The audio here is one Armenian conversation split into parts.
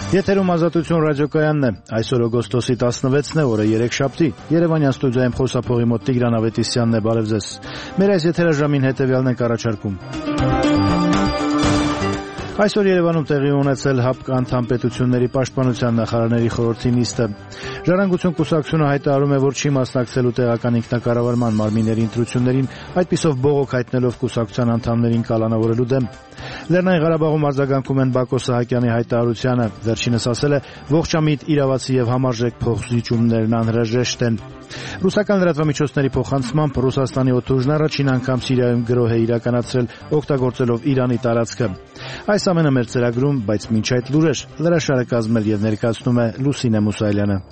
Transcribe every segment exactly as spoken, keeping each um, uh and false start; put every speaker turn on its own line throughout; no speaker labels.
Եթերում Ազատություն ռադիոկայանն է, այսօր օգոստոսի տասնվեցն է, օրը երեքշաբթի, Երևանյան ստուդիայում խոսափողի մոտ Տիգրան Ավետիսյանն է, բարև ձեզ։ Մեր այս եթերաժամին հետևյալն ենք առաջարկում։ Այսօր Երևանում տեղի ունեցել ՀԱՊԿ անդամ պետությունների պաշտպանության նախարարների խորհրդի նիստը։ Ժառանգություն կուսակցությունը հայտարարում է, որ չի մասնակցելու տեղական ինքնակառավարման մարմինների ընտրություններին, այդպիսով բողոք հայտնելով կուսակցության անդամներին կալանավորելու դեմ։ Լեռնային Ղարաբաղում արձագանքում են Բակո Սահակյանի հայտարարությանը, վերջինս ասել է, ողջամիտ, իրավացի եւ համարժեք փոխզիջումներն անհրաժեշտ են։ Ռուսական լրատվամիջոցների փոխանցմամբ Ռուսաստանի օդուժն առաջին անգամ Սիրիայում գրոհ է իրականացրել, օգտագործելով Իրանի տարածքը։ Այս ամենը մեր ծրագրում, բայց մինչ այդ լուրեր, լրաշարը կազմել եւ ներկայացնում է Լուսինե Մուսայելյանը։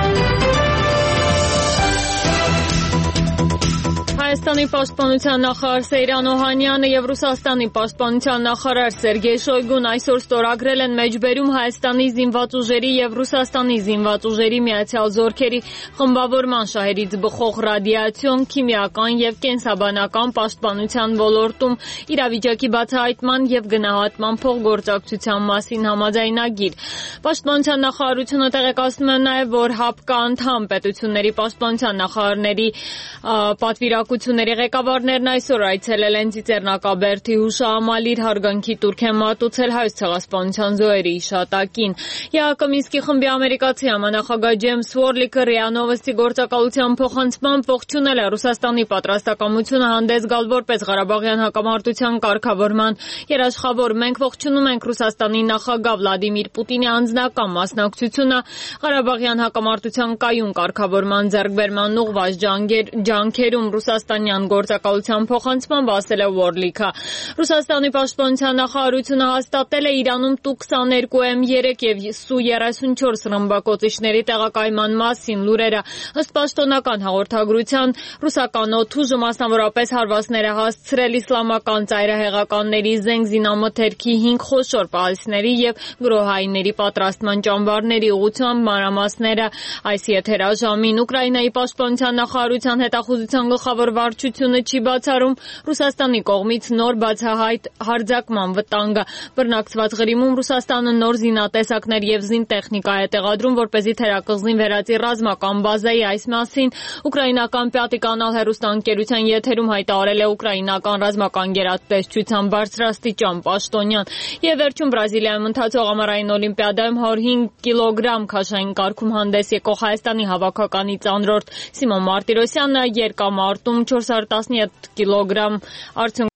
Հայաստանի պաշտպանության նախարար Սեյրան Օհանյանը եւ Ռուսաստանի պաշտպանության նախարար Սերգեյ Շոյգուն այսօր ստորագրել են մեջբերում Հայաստանի զինված ուժերի եւ Ռուսաստանի զինված ուժերի միացյալ զորքերի խմբավորման շահերից բխող ռադիացիոն, քիմիական եւ կենսաբանական պաշտպանության ոլորտում իրավիճակի բացահայտման եւ գնահատման փոխգործակցության մասին համաձայնագիր։ Պաշտպանության նախարարությունը տեղեկացնում է նաեւ, որ ՀԱՊԿ անդամ պետությունների պաշտպանության նախարարների պատվիրակությունների ղեկավարներն այսօր այցելել են Ծիծեռնակաբերդի հուշահամալիր, հարգանքի տուրք են մատուցել Հայոց ցեղասպանության զոհերի հիշատակին։ ԵԱԿ Մինսկի խմբի ամերիկացի համանախագահ Ջեյմս Ուորլիկը ՌԻԱ Նովոստի գործակալության փոխանցմամբ ողջունել է Ռուսաստանի պատրաստակամությունը հանդես գալ որպես Ղարաբաղյան հակամարտության կարգավորման երաշխավոր։ Մենք ողջունում ենք Ռուսաստանի նախագահ Վլադիմիր Պուտինի անձնական մասնակցությունը Ղարաբաղյան հակամարտության կայուն կարգավորման ձեռքբերման ուղղված ջանքերում, Ռուսաստանյան գործակալության փոխանցմամբ ասել է Ուորլիկը։ Ռուսաստանի պաշտպանության նախարարությունը հաստատել է Իրանում Տու քսաներկու էմ երեք եւ Սու երեսունչորս ռմբակոծիչների տեղակայման մասին լուրերը։ Ըստ պաշտոնական հաղորդագրության, ռուսական օդուժը մասնավորապես հարվածներ է հասցրել իսլամական ծայրահեղականների զենք զինամթերքի հինգ խոշոր պահեստների եւ գրոհայինների պատրաստման ճամբարների ուղղությամբ մանրամասները այս եթերաժամին։ Ուկրաինայի պաշտպանության նախարարության հետախուզության գլխավոր վարչությունը չի բացառում Ռուսաստանի կողմից նոր բացահայտ հարձակման վտանգը։ Բռնակցված Ղրիմում Ռուսաստանը նոր զինատեսակներ եւ զինտեխնիկա է տեղադրում, որպեսզի թերակղզին վերածի ռազմական բազայի։ Այս մասին ուկրաինական Պյատի կանալ հեռուստաընկերության եթերում հայտարարել է ուկրաինական ռազմական գերատեսչության բարձրաստիճան պաշտոնյան։ Եվ վերջում Բրազիլիայում ընթացող ամառային օլիմպիադայում հարյուր հինգ կիլոգրամ քաշային կարգում հանդես եկող Հայաստանի հավաքականի ծանրորդ Սիմոն Մարտիրոսյանը երկամարտում չորս հարյուր տասնյոթ կիլոգրամ արդյունք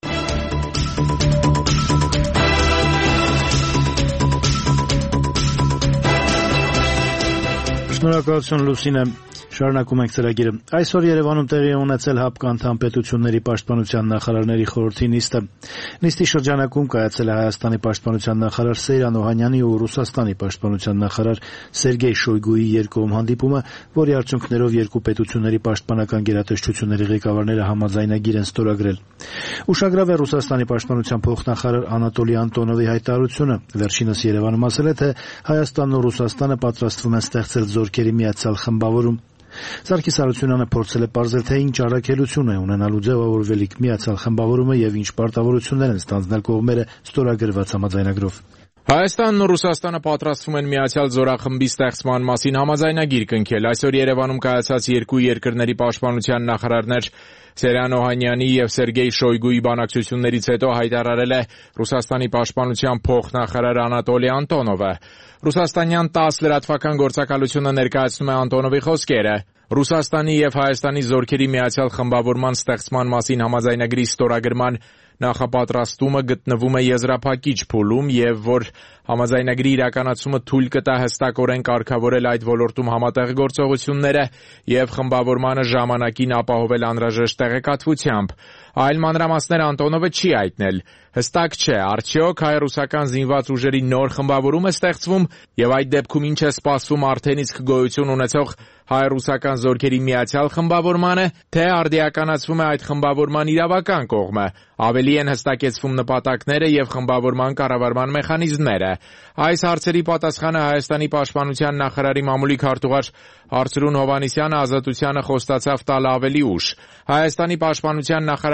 Շնորհակալություն Լուսինե։ Շարունակում ենք ծրագիրը։ Այսօր Երևանում տեղի է ունեցել ՀԱՊԿ անդամ պետությունների պաշտպանության նախարարների խորհրդի նիստը։ Նիստի շրջանակում կայացել է Հայաստանի պաշտպանության նախարար Սեյրան Օհանյանի ու Ռուսաստանի պաշտպանության նախարար Սերգեյ Շոյգուի երկկողմ հանդիպումը, որի արդյունքներով երկու պետությունների պաշտպանական գերատեսչությունների ղեկավարները համաձայնագիր են ստորագրել։ Ուշագրավ է Ռուսաստանի պաշտպանության փոխնախարար Անատոլի Անտոնովի հայտարարությունը։ Վերջինս Երևանում ասել է, թե Հայաստանն ու Ռուսաստանը պատրաստվում են ստեղծել զորքերի միացյալ խմբավորում։ Սարգիս Հարությունյանը փորձել է պարզել, թե ինչ առաքելություն է ունենալու ձևավորվելիք միացյալ խմբավորումը եւ ինչ պարտավորություններ են ստանձնել կողմերը ստորագրված համաձայնագրով։
Հայաստանն ու Ռուսաստանը պատրաստվում են միացյալ զորախմբի ստեղծման մասին համաձայնագիր կնքել։ Այսօր Երևանում կայացած երկու երկրների պաշտպանության նախարարներ Սեյրան Օհանյանի եւ Սերգեյ Շոյգուի բանակցություններից հետո հայտարարել է Ռուսաստանի պաշտպանության փոխնախարար Անատոլի Անտոնովը։ Ռուսաստանյան տաս լրատվական գործակալությունը ներկայացնում է Անտոնովի խոսքերը։ Ռուսաստանի եւ Հայաստանի զորքերի միացյալ խմբավորման ստեղծման մասին համաձայնագրի ստորագրման նախապատրաստումը գտնվում է եզրափակիչ փուլում եւ որ համաձայնագրի իրականացումը թույլ կտա հստակորեն կարգավորել այդ ոլորտում համատեղ գործողությունները եւ խմբավորմանը ժամանակին ապահովել անհրաժեշտ տեղեկատվությամբ։ Այլ մանրամասներ Անտոնովը չի հայտնել։ Հստակ չէ, արդյոք հայ-ռուսական զինված ուժերի նոր խմբավորում է ստեղծվում եւ այդ դեպքում ինչ է սպասվում արդեն իսկ գոյություն ունեցող հայ-ռուսական զորքերի միացյալ խմբավորմանը, թե արդիականացվում է այդ խմբավորման իրավական կողմը, ավելի են հստակեցվում նպատակները եւ խմբավորման կառավարման մեխանիզմները։ Այս հարցերի պատասխանը Հայաստանի պաշտպանության նախարարի մամուլի քարտուղար Արծրուն Հովհաննիսյանը Ազատությանը խոստացավ տալ ավելի ուշ։ Հայաստանի պաշտպանության նախարար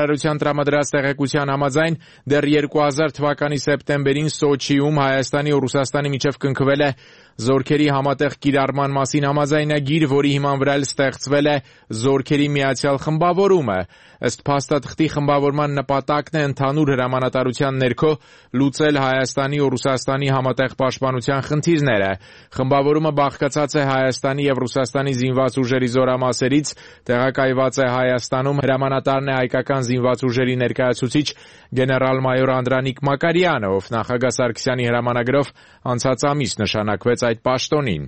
հայտարարության տրամադրած տեղեկության համաձայն դեռ երկու հազար թվականի սեպտեմբերին Սոչիում Հայաստանի ու Ռուսաստանի միջև կնքվել է զորքերի համատեղ կիրառման մասին համաձայնագիր, որի հիման վրա ստեղծվել է զորքերի միացյալ խմբավորումը։ Ըստ փաստաթղթի խմբավորման նպատակն է ընդհանուր հրամանատարության ներքո լուծել Հայաստանի ու Ռուսաստանի համատեղ պաշտպանության խնդիրները։ Խմբավորումը բաղկացած է Հայաստանի եւ Ռուսաստանի զինված ուժերի զորամասերից, տեղակայված է Հայաստանում, հրամանատարն է հայկական զինված ուժերի ներկայացուցիչ գեներալ-մայոր Անդրանիկ Մակարյանը, ով նախագահ Սարգսյանի հրամանագրով անցած ամիս նշանակվեց այդ պաշտոնին։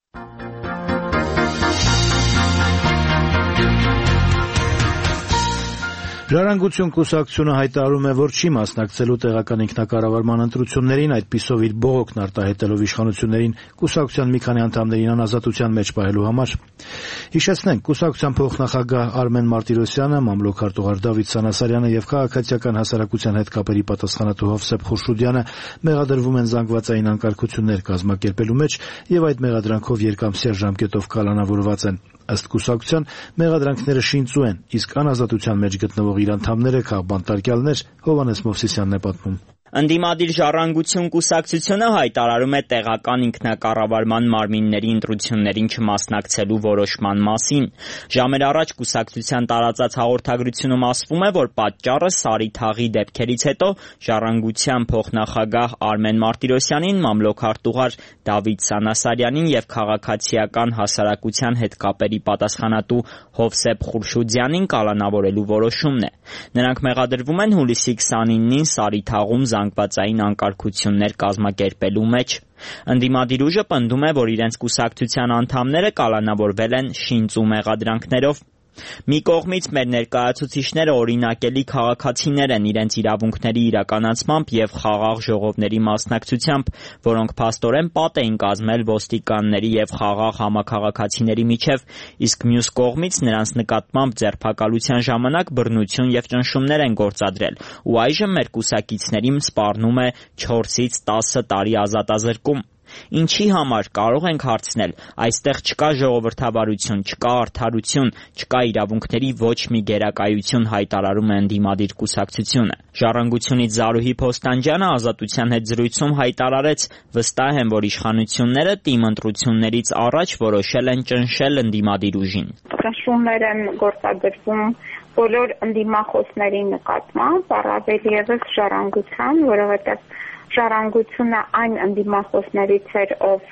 Ժառանգություն կուսակցությունը հայտարարում է, որ չի մասնակցելու տեղական ինքնակառավարման ընտրություններին, այդպիսով իր բողոքն արտահայտելով իշխանություններին կուսակցության մի քանի անդամներին անազատության մեջ պահելու համար։ Հիշեցնենք, կուսակցության փոխնախագահ Արմեն Մարտիրոսյանը, մամլոք արտուղար Դավիթ Սանասարյանը եւ քաղաքացիական հասարակության հետ կապերի պատասխանատու Հովսեփ Խուրշուդյանը մեղադրվում են զանգվածային անկարգություններ կազմակերպելու մեջ եւ այդ մեղադրանքով երկամսյա ժամկետով կալանավորված են։ Ըստ կուսակցության մեղադրանքները շինծու են, իսկ անազատության մեջ գտնվող իր անդամները քաղբանտարկյալներ, Հովհաննես Մովսիսյանն է պատմում։
Ընդդիմադիր Ժառանգություն կուսակցությունը հայտարարում է տեղական ինքնակառավարման մարմինների ընտրություններին չմասնակցելու որոշման մասին։ Ժամեր առաջ կուսակցության տարածած հաղորդագրությունում ասվում է, որ պատճառը Սարի դեպքերից հետո Ժառանգության փոխնախագահ Արմեն Մարտիրոսյանին, մամլոք արտուղար Դավիթ Սանասարյանին եւ քաղաքացիական հասարակության հետ կապերի պատասխանատու Հովսեփ Խուրշուդյանին կալանավորելու որոշումն է։ Նրանք մեղադրվում են հուլիսի քսանինին Սարիթաղում զանգվածային անկարգություններ կազմակերպելու մեջ։ Ընդդիմադիր ուժը պնդում է, որ իրենց կուսակցության անդամները կալանավորվել են շինծու մեղադրանքներով։ Մի կողմից մեր ներկայացուցիչները օրինակելի քաղաքացիներ են իրենց իրավունքների իրականացմամբ եւ խաղաղ ժողովների մասնակցությամբ, որոնք փաստորեն պատ էին կազմել ոստիկանների եւ խաղաղ համաքաղաքացիների միջև, իսկ մյուս կողմից նրանց նկատմամբ ձերբակալության ժամանակ բռնություն եւ ճնշումներ են գործադրել, ու այժմ մեր կուսակիցներին սպառնում է չորսից տասը տարի ազատազրկում։ Ինչի համար, կարող ենք հարցնել, այստեղ չկա ժողովրդավարություն, չկա արդարություն, չկա իրավունքների ոչ մի գերակայություն, հայտարարում է ընդդիմադիր կուսակցությունը։ Ժառանգությունից Զարուհի Փոստանջյանը Ազատության հետ զրույցում հայտարարեց, վստահ եմ, որ իշխանությունները թիմ ընտրություններից առաջ որոշել են ճնշել ընդդիմադիր ուժին։
Ճնշումներ են գործադրվում բոլոր ընդդիմախոսների նկատմամբ, առավել ևս ժառանգության, որովհետև Ժառանգությունը այն ընդդիմախոսներից էր, ով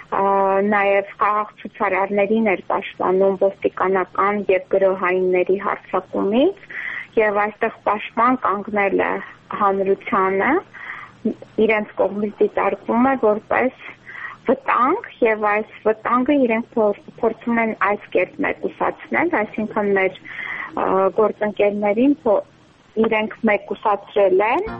նաև խաղաղ ցուցարարներին էր պաշտպանում ոստիկանական եւ գրոհայինների հարձակումից, եւ այստեղ պաշտպան կանգնել է հանրությանը, իրենց կողմից դիտարկվում է որպես վտանգ, եւ այս վտանգը իրենք փորձում են այս կերպ մեկուսացնել, այսինքն մեր գործընկերներին իրենք մեկուսացրել են։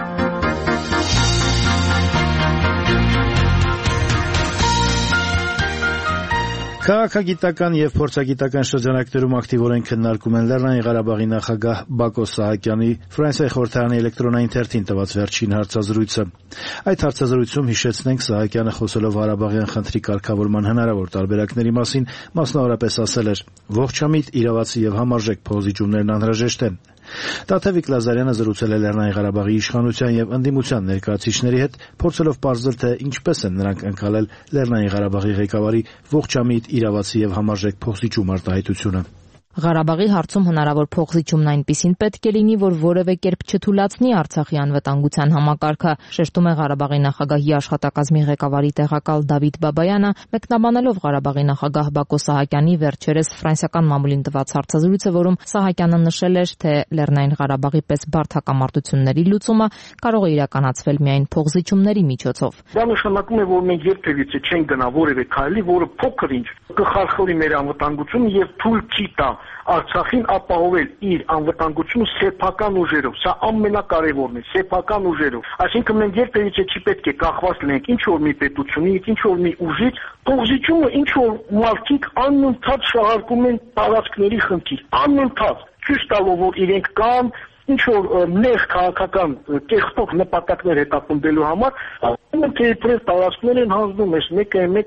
Քաղաքագիտական եւ փորձագիտական շրջանակներում ակտիվորեն քննարկում են Լեռնային Ղարաբաղի նախագահ Բակո Սահակյանի Ֆրանսիայի խորհրդարանի էլեկտրոնային թերթին տված վերջին հարցազրույցը։ Այդ հարցազրույցում հիշեցնենք Սահակյանը խոսելով Ղարաբաղյան խնդրի կարգավորման հնարավոր տարբերակների մասին, մասնավորապես ասել էր. «Ողջամիտ, իրավացի եւ համարժեք փոխզիջումներն անհրաժեշտ են»։ Տաթևիկ Լազարյանը զրուցել է Լեռնային Ղարաբաղի իշխանության եւ ընդդիմության ներկայացուցիչների հետ, փորձելով պարզել, թե ինչպես են նրանք ընկալել Լեռնային Ղարաբաղի ղեկավարի ողջամիտ, իրավացի եւ համարժեք փոխզիջում արտահայտությունը։
Ղարաբաղի հարցում հնարավոր փոխզիջումն այնպիսին պետք է լինի, որ որևէ կերպ չթույլատնի Արցախի անվտանգության համակարգը, շեշտում է Ղարաբաղի նախագահի աշխատակազմի ղեկավարի տեղակալ Դավիթ Բաբայանը, մեկնաբանելով Ղարաբաղի նախագահ Բակո Սահակյանի վերջերս ֆրանսիական մամուլին տված հարցազրույցը, որում Սահակյանը նշել էր, թե Լեռնային Ղարաբաղի պես բարդ հակամարտությունների լուծումը կարող է իրականացվել միայն փոխզիջումների միջոցով։
Դա նշանակում է, որ մենք երբևիցե չենք գնա որևէ քայլի, որը փոքր ինչ կխարխլի մեր անվտանգությունը եւ թույլ չի տա Արցախին ապահովել իր անվտանգությունը սեփական ուժերով, սա ամենակարևորն է, սեփական ուժերով։ Այսինքն մենք երբևիցե չի պետք է կախված լինենք ինչ որ մի պետությունից, ինչ որ մի ուժից, փոխզիջումը ինչ որ մարդիկ անընդհատ շահարկում են տարածքների խնդիր, անընդհատ ցույց տալով, որ իրենք կան ինչ որ նեղ քաղաքական կեղտող նպատակներ հետապնդելու համար, ասում են, թե իբրև տարածքներ են հանձնում, ես մեկը մեկը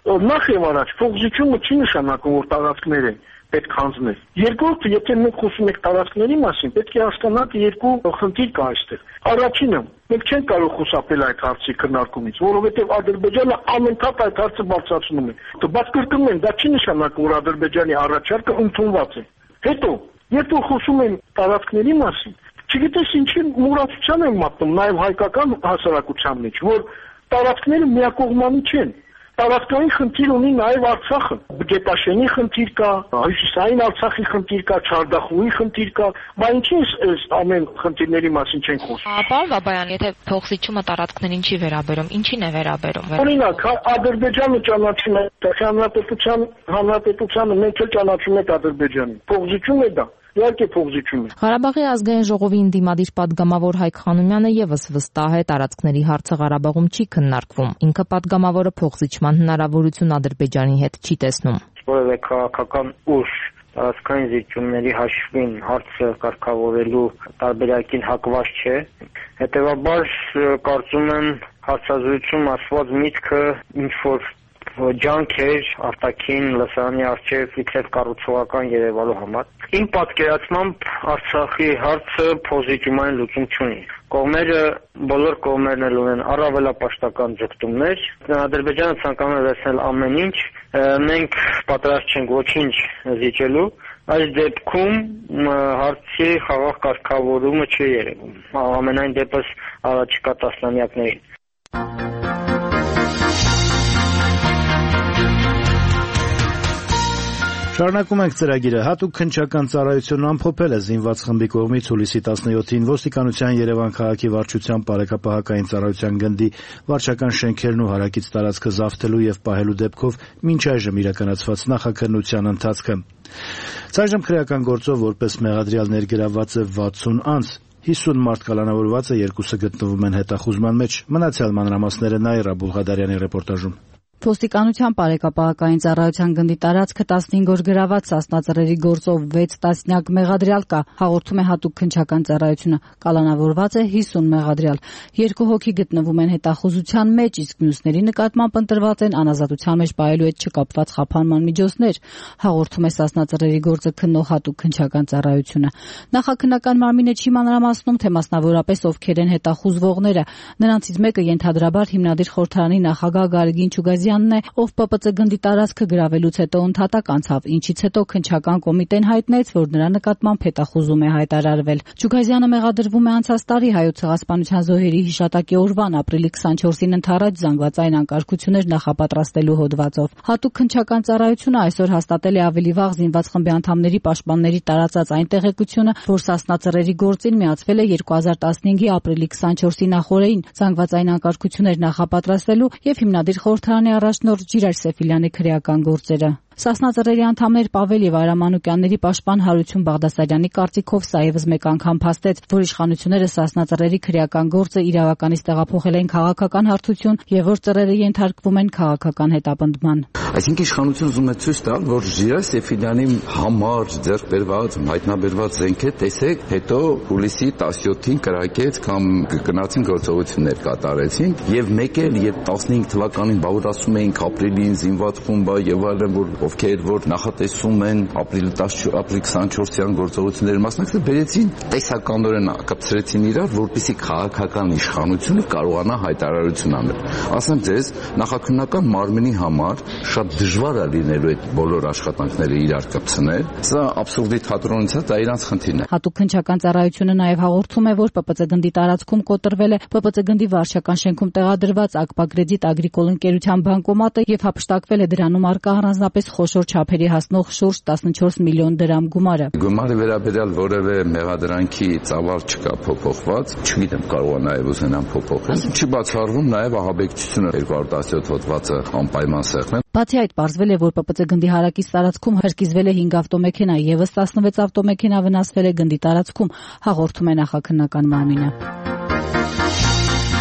Նախ եւ առաջ փոխզիջումը չի նշանակում, որ տարածքներ են պետք հանձնել։ Երկրորդը, եթե մենք խոսում ենք տարածքների մասին, պետք է հասկանանք երկու խնդիր կա այստեղ։ Առաջինը, մենք չենք կարող խուսափել այդ հարցի քննարկումից, որովհետև Ադրբեջանը անընդհատ այդ հարցը բարձրացնում է։ Բայց կրկնում եմ, դա չի նշանակում, որ Ադրբեջանի առաջարկը ընդունված է։ Հետո, երբ որ խոսում են տարածքների մասին, չգիտես ինչի մուրացության են մատնում նաև հայկական հասարակության մեջ, որ տարածքները միակողմանի չեն։ Տարածքային խնդիր ունի նաև Արցախը։ Գետաշենի խնդիր կա, Հյուսիսային Արցախի խնդիր կա, Չարդախուի խնդիր կա, բայց ինչի՞ այս ամեն խնդիրների մասին չենք խոսում։
Պարոն Բաբայան, եթե փոխզիջումը տարածքներին չի վերաբերում, ինչին է վերաբերում։
Օրինակ, Ադրբեջանը ճանաչում է հանրապետության հանրապետությանը, մենք էլ ճանաչում ենք Ադրբեջանին։ Փոխզիջում է դա։ Իհարկե փոխզիջում է։
Ղարաբաղի ազգային ժողովի ընդդիմադիր պատգամավոր Հայկ Խանոմյանը եւս վստահ է, տարածքների հարցը Ղարաբաղում չի քննարկվում։ Ինքը պատգամավորը փոխզիջման հնարավորություն Ադրբեջանի հետ չի տեսնում։
Որևէ քաղաքական ուժ տարածքային զիջումների հաշվին հարցը կարգավորելու տարբերակին հակված չէ։ Հետևաբար կարծում եմ հարցազրույցում ասված միտքը ինչ որ ջանք էր արտաքին լսարանի առջև իբրև կառուցողական երևալու համար։ Իմ պատկերացմամբ Արցախի հարցը փոխզիջումային լուծում չունի։ Կողմերը, բոլոր կողմերն էլ ունեն առավելապաշտական ձգտումներ։ Ադրբեջանը ցանկանում է վերցնել ամեն ինչ, մենք պատրաստ չենք ոչինչ զիջելու։ Այս դեպքում հարցի խաղաղ կարգավորումը չի երևում։ Ամենայն դեպս առաջիկա տասնամյակներին։
Շարունակում ենք ծրագիրը։ Հատուկ քննչական ծառայությունն ամփոփել է զինված խմբի կողմից հուլիսի տասնյոթին ոստիկանության Երևան քաղաքի վարչության բարեկապահական ծառայության գնդի վարչական շենքերն ու հարակից տարածքը զավթելու եւ պահելու դեպքով մինչ այժմ իրականացված նախաքննության ընթացքը։ Ցայժմ քրեական գործով որպես մեղադրյալ ներգրավված է վաթսուն անձ։ հիսուն մարդ կալանավորված է, երկուսը գտնվում են հետախուզման մեջ։ Մնացյալ մանրամասները Նաիրա Բուլղադարյանի ռեպորտաժում։
Ոստիկանության բարեկապահական ծառայության գնդի տարածքը տասնհինգ օր գրաված Սասնա-Ծռերի գործով վեց տասնյակ մեղադրյալ կա, հաղորդում է հատուկ քննչական ծառայությունը։ Կալանավորված է հիսուն մեղադրյալ։ Երկու հոգի գտնվում են հետախուզության մեջ, իսկ մյուսների նկատմամբ ընտրված են անազատության մեջ պահելու հետ չկապված խափանման միջոցներ, հաղորդում է Սասնա-Ծռերի գործը քննող հատուկ քննչական ծառայությունը։ Նախաքննական մարմինը չի մանրամասնում, թե մասնավորապես ովքեր են հետախուզվողները։ Նրանցից մեկը ենթադրաբար հիմնադիր խորհրդարանի նախագահ Գարեգին Չուգազյանն է, ով Պ Պ Ծ գնդի տարածքը գրավելուց հետո ընդհատակ անցավ, ինչից հետո քննչական կոմիտեն հայտնեց, որ նրա նկատմամբ հետախուզում է հայտարարվել։ Չուգազյանը մեղադրվում է անցած տարի Հայոց ցեղասպանության զոհերի հիշատակի օրվան ապրիլի քսանչորսին ընդառաջ զանգվածային անկարգություններ նախապատրաստելու հոդվածով։ Հատուկ քննչական ծառայությունը այսօր հաստատել է ավելի վաղ զինված խմբի անդամների պաշտպանների տարածած այն տեղեկությունը, որ Սասնա-Ծռերի գործին միացվել է երկու հազար տասնհինգի ապրիլի քսանչորսի նախօրեին զանգվածային անկարգություններ նախապատրաստելու եւ հիմնադիր խորհրդարանի առաջնորդ Ջիրայր Սեֆիլյանի քրեական գործերը։ Սասնա-Ծռերի անդամներ Պավել եւ Արա Մանուկյանների պաշտպան Հարություն Բաղդասարյանի կարծիքով սա եւս մեկ անգամ փաստեց, որ իշխանությունները Սասնա-Ծռերի քրեական գործը իրավականից տեղափոխել են քաղաքական հարթություն եւ որ ծռերը ենթարկվում են քաղաքական հետապնդման։
Այսինքն իշխանությունը ուզում է ցույց տալ, որ Ջիրայր Սեֆիլյանի համար ձեռք բերված, հայտնաբերված զենքը տեսեք, հետո հուլիսի տասնյոթին կրակեց կամ գնացին գործողություններ կատարեցին եւ մեկ էլ երբ տասնհինգ թվականին բավարարում էինք ապրիլին զինված խումբը եւ այլն, որ ովքեր որ նախատեսում են ապրիլի ապրիլի քսանչորսյան գործողությունների մասնակցել, բերեցին տեսականորեն կապցրեցին իրար, որպեսզի քաղաքական իշխանությունը կարողանա հայտարարություն անել։ Ասեմ ձեզ, նախաքննական մարմինի համար շատ դժվար է լինելու այդ բոլոր աշխատանքները իրար կապցնել։ Սա աբսուրդի թատրոնից է, դա իրանց խնդիրն է։
Հատուկ քննչական ծառայությունը նաև հաղորդում է, որ Պ Պ Ծ գնդի տարածքում կոտրվել է Պ Պ Ծ գնդի վարչական շենքում տեղադրված Ակպագրեդիտ Ագրիկոլ ընկերության բանկոմատը եւ հափշտակվել է դրանում առկա առանձնապես խոշոր չափերի հասնող շուրջ տասնչորս միլիոն դրամ գումարը։
Գումարը վերաբերյալ որևէ մեղադրանքի ծավալ չկա փոփոխված, չգիտեմ կարող է նաև ուզենան փոփոխել։ Չի բացառվում նաև ահաբեկչությունը երկու հազար տասնյոթ հոդվածը անպայման սեղմել։
Բացի այդ, պարզվել է, որ Պ Պ Ծ գնդի հարակից տարածքում հրկիզվել է հինգ ավտոմեքենա, եւս տասնվեց ավտոմեքենա վնասվել է գնդի տարածքում, հաղորդում է նախաքննական մարմինը։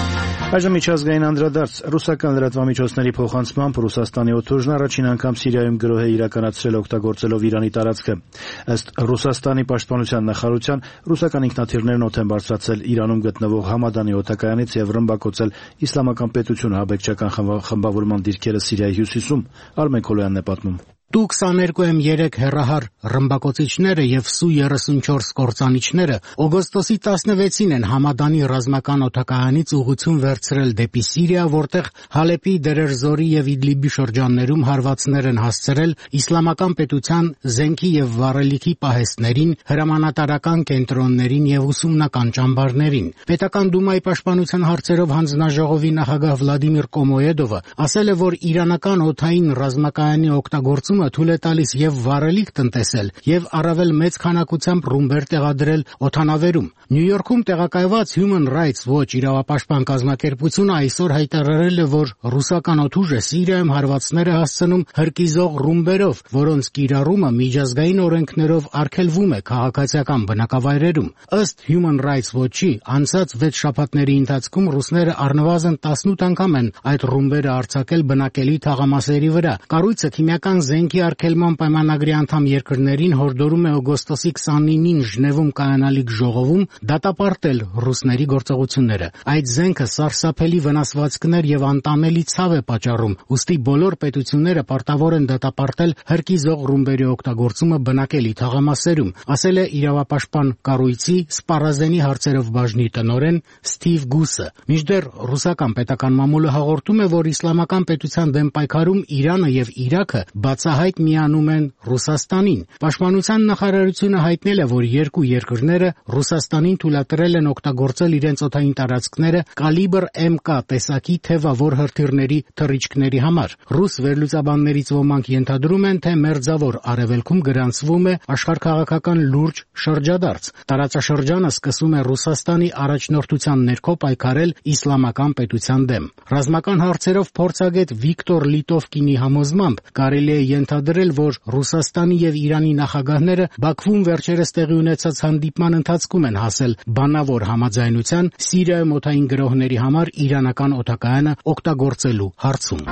Այժմ միջազգային անդրադարձ ռուսական լրատվամիջոցների փոխանցմամբ Ռուսաստանի օդուժն առաջին անգամ Սիրիայում գրոհ է իրականացրել օգտագործելով Իրանի տարածքը։ Ըստ Ռուսաստանի պաշտպանության նախարարության, ռուսական ինքնաթիռներն օդ են բարձրացել Իրանում գտնվող Համադանի օդակայանից եւ ռմբակոծել Իսլամական պետություն ահաբեկչական խմբավորման դիրքերը Սիրիայի հյուսիսում։ Արմեն Քոլոյանն է պատմում։
Տու քսաներկու էմ երեք հեռահար ռմբակոծիչները եւ Սու երեսունչորս կործանիչները օգոստոսի տասնվեցին են Համադանի ռազմական օդակայանից ուղղություն վերցրել դեպի Սիրիա, որտեղ Հալեպի, Դերեր-Զորի եւ Իդլիբի շրջաններում հարվածներ են հասցրել Իսլամական պետության զենքի եւ վառելիքի պահեստներին, հրամանատարական կենտրոններին եւ ուսումնական ճամբարներին։ Պետական դումայի պաշտպանության հարցերով հանձնաժողովի նախագահ Վլադիմիր Կոմոեդովը ասել է, որ իրանական օդային ռազմակայանի օգտագործումը թույլ է տալիս եւ վառելիք տնտեսել եւ առավել մեծ քանակությամբ ռումբեր տեղադրել օդանավերում։ Նյու Յորքում տեղակայված Human Rights Watch իրավապաշտպան կազմակերպությունը այսօր հայտարարել է, որ ռուսական օդուժը Սիրիայում հարվածներ է հասցնում հրկիզող ռումբերով, որոնց կիրառումը միջազգային օրենքներով արգելվում է քաղաքացիական բնակավայրերում։ Ըստ Human Rights Watch-ի, անցած վեց շաբաթների ընթացքում ռուսները առնվազն տասնութ անգամ են այդ ռումբերը արձակել բնակելի թաղամասերի վրա։ Կառույցը քիմիական զենքի արգելման պայմանագրի անդամ երկրներին հորդորում է օգոստոսի քսանինին Ժնևում կայանալիք ժողովում դատապարտել ռուսների գործողությունները։ Այդ զենքը սարսափելի վնասվածքներ եւ անտանելի ցավ է պատճառում, ուստի բոլոր պետությունները պարտավոր են դատապարտել հրկիզող ռումբերի օգտագործումը բնակելի թաղամասերում, ասել է իրավապաշտպան կառույցի Սպարազենի հարցերով բաժնի տնօրեն Սթիվ Գուսը։ Մինչդեռ ռուսական պետական մամուլը հաղորդում է, որ Իսլամական պետության դեմ պայքարում Իրանը եւ Իրաքը բացահայտ միանում են Ռուսաստանին։ Պաշտպանության նախարարությունը հայտնել է, որ երկու երկրները Ռուսաստանին թույլատրել են օգտագործել իրենց օդային տարածքները կալիբր էմ կա տեսակի թևավոր հրթիռների թռիչքների համար։ Ռուս վերլուծաբաններից ոմանք ենթադրում են, թե Մերձավոր Արևելքում գրանցվում է աշխարհաքաղաքական լուրջ շրջադարձ։ Տարածաշրջանը սկսում է Ռուսաստանի առաջնորդության ներքո պայքարել Իսլամական պետության դեմ։ Ռազմական հարցերով փորձագետ Վիկտոր Լիտովկինի համոզմամբ կարելի է ենթադրել, որ Ռուսաստանի եւ Իրանի նախագահները Բաքվում վերջերս տեղի ունեցած հանդիպման ընթացքում են հասել բանավոր համաձայնության Սիրիայում օդային գրոհների համար իրանական օդակայանը օգտագործելու հարցում։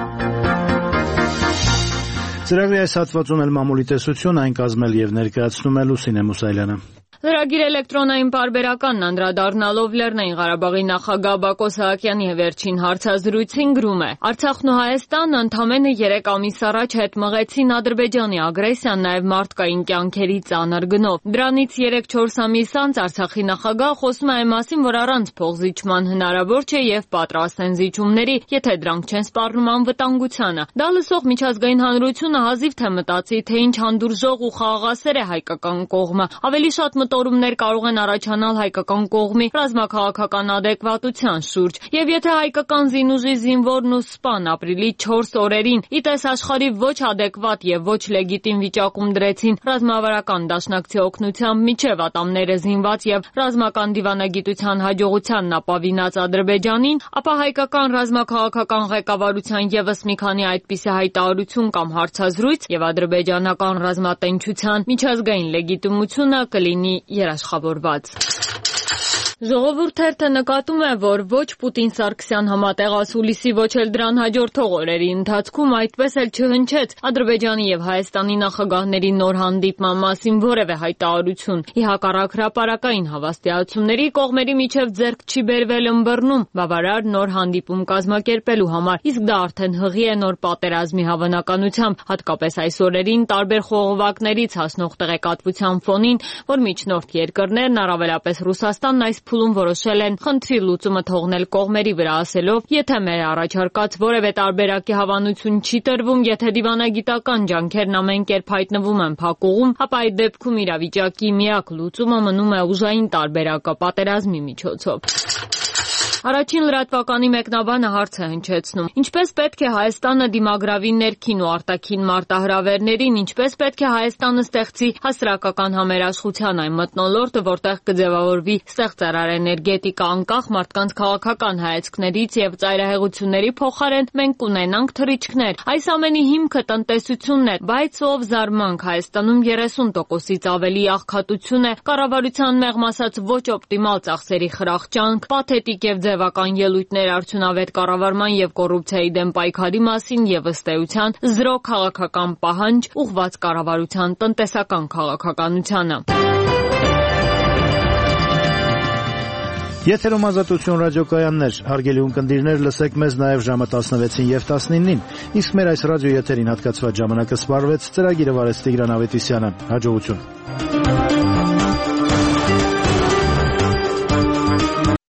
Ծրագրի այս հատվածում էլ մամուլի տեսություն այն կազմել եւ ներկայացնում է Լուսինե Մուսայելյանը։
Լրագիր էլեկտրոնային պարբերականն անդրադառնալով Լեռնային Ղարաբաղի նախագահ Բակո Սահակյանի վերջին հարցազրույցին գրում է. Արցախն ու Հայաստանը ընդամենը երեք ամիս առաջ հետ մղեցին Ադրբեջանի ագրեսիան նաև մարդկային կյանքերի ծանր գնով։ Դրանից երեք-չորս ամիս անց Արցախի նախագահը խոսում է այն մասին, որ առանց փոխզիջման հնարավոր չէ եւ պատրաստ են զիջումների, եթե դրանք չեն սպառնում անվտանգությանը։ Դա լսող միջազգային հանրությունը հազիվ թե մտածի, թե ինչ հանդուրժող ու խաղաղասեր է հայկական կողմը։ Ավելի շատ մտորումներ կարող են առաջանալ հայկական կողմի ռազմաքաղաքական ադեկվատության շուրջ, եւ եթե հայկական զինուժի զինվորն ու սպան ապրիլի չորս օրերին ի տես աշխարհի ոչ ադեկվատ եւ ոչ լեգիտիմ վիճակում դրեցին ռազմավարական դաշնակցի օգնությամբ միջև ատամները զինված եւ ռազմական դիվանագիտության հաջողությանն ապավինած Ադրբեջանին, ապա հայկական ռազմաքաղաքական ղեկավարության եւս մի քանի այդպիսի հայտարարություն կամ հարցազրույց եւ ադրբեջանական ռազմատենչության միջազգային լեգիտիմությունը կլինի երաշխավորված։ Ժողովուրդ թերթը նկատում է, որ ոչ Պուտին-Սարգսյան համատեղած հուլիսի, ոչ էլ դրան հաջորդող օրերի ընթացքում այդպես էլ չհնչեց Ադրբեջանի եւ Հայաստանի նախագահների նոր հանդիպման մասին որևէ հայտարարություն։ Ի հակառակ հրապարակային հավաստիացումների կողմերի միջև ձեռք չի բերվել ըմբռնում բավարար նոր հանդիպում կազմակերպելու համար, իսկ դա արդեն հղի է նոր պատերազմի հավանականությամբ, հատկապես այս օրերին տարբեր խողովակներից հասնող տեղեկատվության ֆոնին, որ միջնորդ երկրներն, առավելապես Ռուսաստանն այս փուլում որոշել են խնդրի լուծումը թողնել կողմերի վրա, ասելով, եթե մեր առաջարկած որևէ տարբերակի հավանություն չի տրվում, եթե դիվանագիտական ջանքերն ամեն կերպ հայտնվում են փակուղում, ապա այդ դեպքում իրավիճակի միակ լուծումը մնում է ուժային տարբերակը պատերազմի միջոցով։ Առաջին լրատվականի մեկնաբանը հարց է հնչեցնում. ինչպես պետք է Հայաստանը դիմագրավի ներքին ու արտաքին մարտահրավերներին, ինչպես պետք է Հայաստանը ստեղծի հասարակական համերաշխության այն մթնոլորտը, որտեղ կձևավորվի ստեղծարար էներգետիկա անկախ մարդկանց քաղաքական հայացքներից եւ ծայրահեղությունների փոխարեն մենք կունենանք թռիչքներ։ Այս ամենի հիմքը տնտեսությունն է, բայց ով զարմանք Հայաստանում երեսուն տոկոսից ավելի աղքատություն է, կառավարության մեղմ ասած ոչ օպտիմալ ծախսերի խրախճանք, պաթետիկ եւ հետևական ելույթներ արդյունավետ կառավարման եւ կոռուպցիայի դեմ պայքարի մասին եւ ըստ էության զրո քաղաքական պահանջ ուղղված կառավարության տնտեսական քաղաքականությանը։
Եթերում Ազատություն ռադիոկայաններ, հարգելի ունկնդիրներ, լսեք մեզ նաև ժամը տասնվեցին եւ տասնինին, իսկ մեր այս ռադիոեթերին հատկացված ժամանակը սպառվեց, ծրագիրը վարեց Տիգրան Ավետիսյանը, հաջողություն։